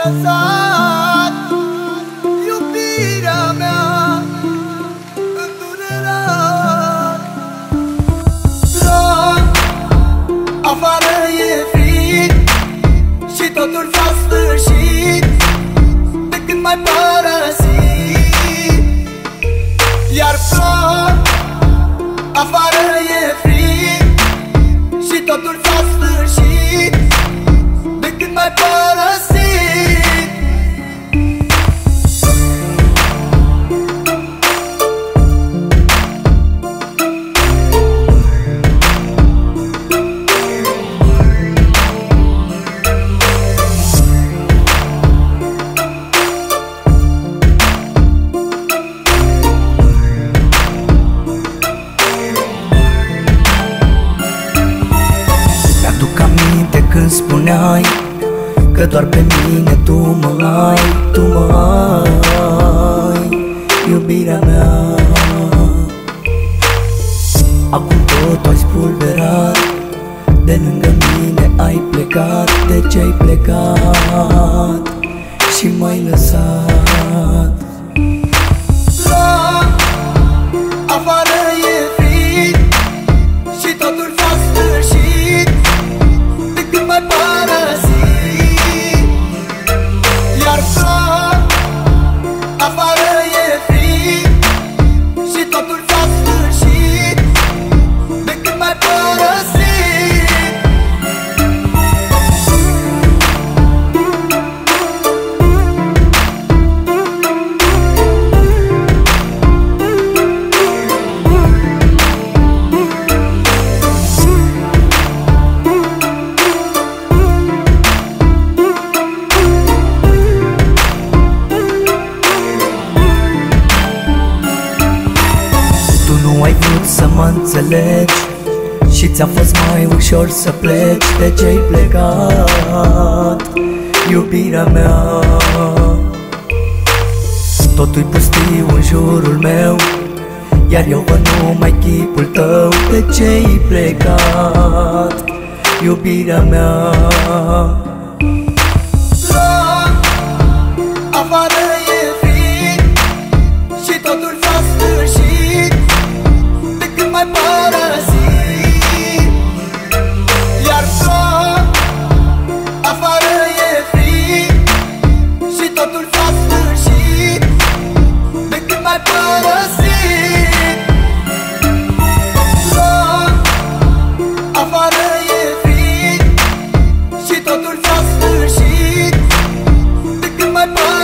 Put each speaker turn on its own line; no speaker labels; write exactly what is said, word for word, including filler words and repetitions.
lăsat iubirea mea îndurerat. Drag, afară e frig și totul s-a sfârșit de când m-ai părăsit. Iar plâng, afară e frig și totul s-a sfârșit de când m-ai părăsit. Când spuneai că doar pe mine tu mă ai, tu mă ai, iubirea mea. Acum tot ai spulberat, de lângă mine ai plecat. De ce ai plecat și m-ai lăsat? La afară e frig și totul s-a sfârșit de când m-ai părăsit. Iar plâng, afară e frig și totul s-a sfârșit de când m-ai părăsit. Nu ai vrut să mă înțelegi și ți-a fost mai ușor să pleci. De ce-ai plecat, iubirea mea? Totul-i pustiu în jurul meu, iar eu văd numai chipul tău. De ce-ai plecat, iubirea mea? Afară e frig și totul s-a sfârșit de când m-ai părăsit. Iar plâng, afară e frig și totul s-a sfârșit de când m-ai părăsit. Plâng, afară e frig și totul s-a sfârșit de când m-ai părăsit.